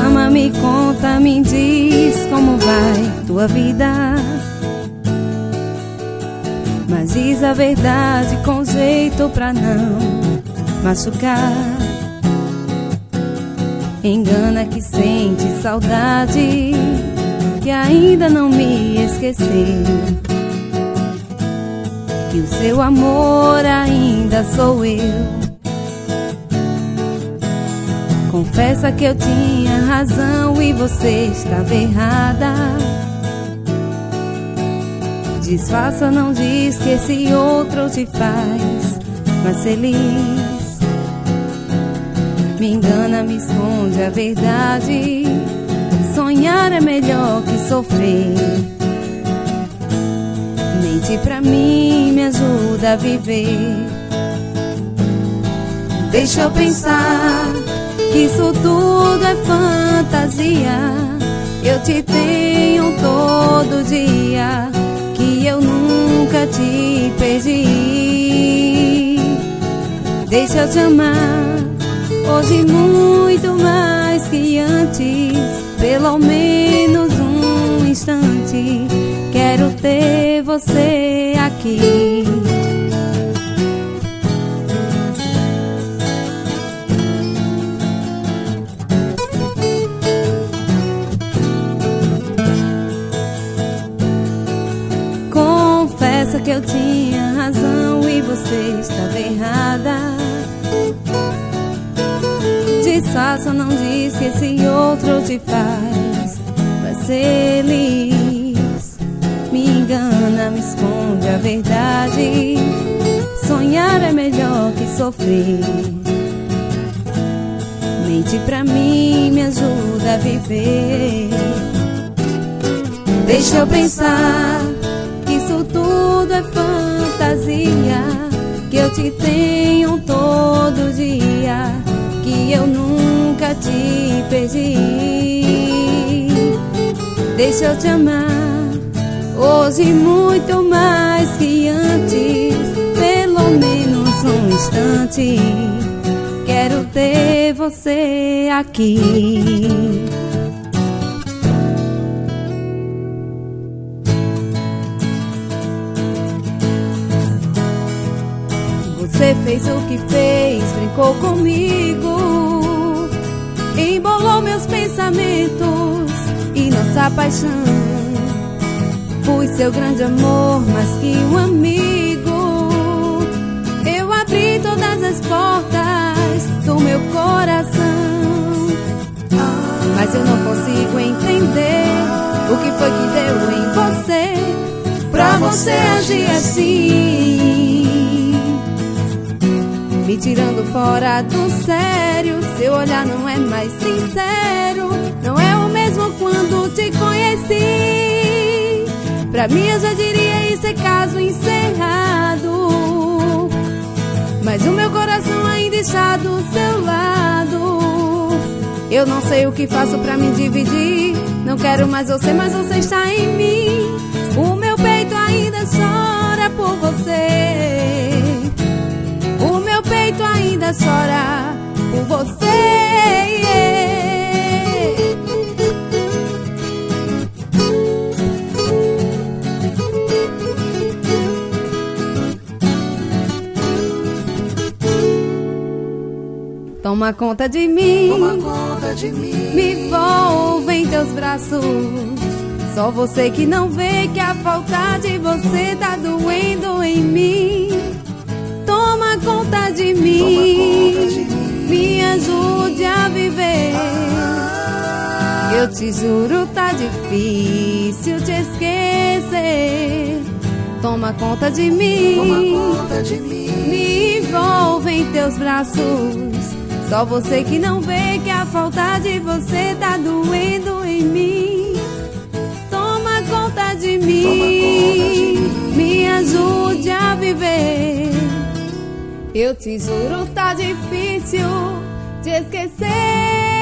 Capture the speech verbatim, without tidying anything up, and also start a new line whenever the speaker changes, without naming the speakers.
chama, me conta, me diz como vai tua vida. Mas diz a verdade com jeito pra não machucar. Engana que sente saudade, que ainda não me esqueceu, que o seu amor ainda sou eu. Confessa que eu tinha razão e você estava errada. Disfarça, não diz que esse outro te faz mais feliz. Me engana, me esconde a verdade. Sonhar é melhor que sofrer. Mente pra mim, me ajuda a viver. Deixa eu pensar que isso tudo é fantasia. Eu te tenho todo dia, que eu nunca te perdi. Deixa eu te amar, hoje muito mais que antes. Pelo menos um instante, quero ter você aqui. Confessa que eu tinha razão e você estava errada. Disfarça, não diz que esse outro te faz mais feliz. Me engana, me esconde a verdade. Sonhar é melhor que sofrer. Mente pra mim, me ajuda a viver. Deixa eu pensar que isso tudo é fantasia, que eu te tenho todo dia, que eu nunca te perdi. Deixa eu te amar, hoje muito mais que antes. Pelo menos um instante, quero ter você aqui. Você fez o que fez, brincou comigo, embolou meus pensamentos e nossa paixão. Fui seu grande amor, mais que um amigo. Eu abri todas as portas do meu coração, mas eu não consigo entender o que foi que deu em você pra você agir assim, me tirando fora do sério. Seu olhar não é mais sincero, não é o mesmo quando te conheci. Pra mim eu já diria isso é caso encerrado, mas o meu coração ainda está do seu lado. Eu não sei o que faço pra me dividir. Não quero mais você, mas você está em mim. O meu peito ainda chora por você. O meu peito ainda chora por você. Toma conta de mim,
toma conta de mim,
me envolve em teus braços. Só você que não vê que a falta de você tá doendo em mim. Toma conta de mim,
toma conta de mim,
me ajude a viver. Ah. Eu te juro, tá difícil te esquecer. Toma conta de mim,
toma conta de mim,
me envolve em teus braços. Só você que não vê que a falta de você tá doendo em mim. Toma conta de mim,
toma conta de mim,
me ajude a viver. Eu te juro, tá difícil te esquecer.